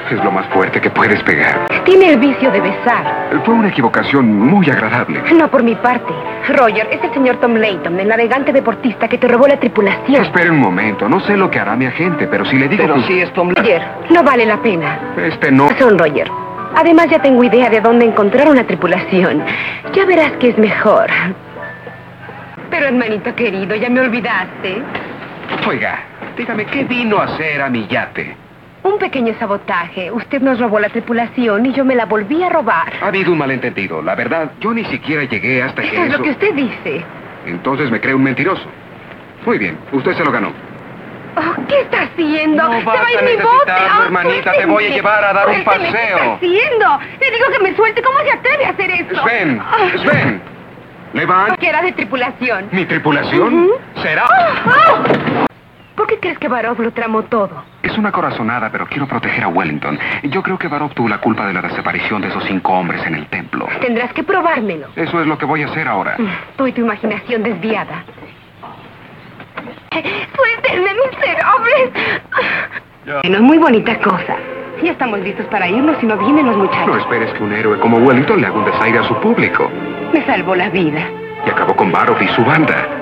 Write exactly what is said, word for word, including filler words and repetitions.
Es lo más fuerte que puedes pegar. Tiene el vicio de besar. Fue una equivocación muy agradable. No por mi parte. Roger, es el señor Tom Layton, el navegante deportista que te robó la tripulación. Espere un momento. No sé lo que hará mi agente, pero si le digo... Pero que... sí es Tom Layton. Roger, no vale la pena. Este no... Son Roger. Además, ya tengo idea de dónde encontrar una tripulación. Ya verás que es mejor. Pero, hermanito querido, ¿ya me olvidaste? Oiga, dígame, ¿qué vino a hacer a mi yate? Un pequeño sabotaje. Usted nos robó la tripulación y yo me la volví a robar. Ha habido un malentendido. La verdad, yo ni siquiera llegué hasta Eso que es eso... lo que usted dice. Entonces me cree un mentiroso. Muy bien, usted se lo ganó. Oh, ¿qué está haciendo? No ¡Se vas va a ir a mi necesitarlo, bote! ¡Ah, hermanita, te suélteme! voy a llevar a dar un Suélteme, paseo. ¿Qué está haciendo? Le digo que me suelte. ¿Cómo se atreve a hacer esto? Sven, Ah. Sven. Levant. Que era de tripulación. ¿Mi tripulación? Ujú. ¿Será? Ah. ¿Por qué crees que Barov lo tramó todo? Es una corazonada, pero quiero proteger a Wellington. Yo creo que Barov tuvo la culpa de la desaparición de esos cinco hombres en el templo. Tendrás que probármelo. Eso es lo que voy a hacer ahora. Soy tu imaginación desviada. ¡Suéltenme, miserables! Bueno, muy bonita cosa. Ya estamos listos para irnos si no vienen los No muchachos. esperes que un héroe como Wellington le haga un desaire a su público. Me salvó la vida. Y acabó con Barov y su banda.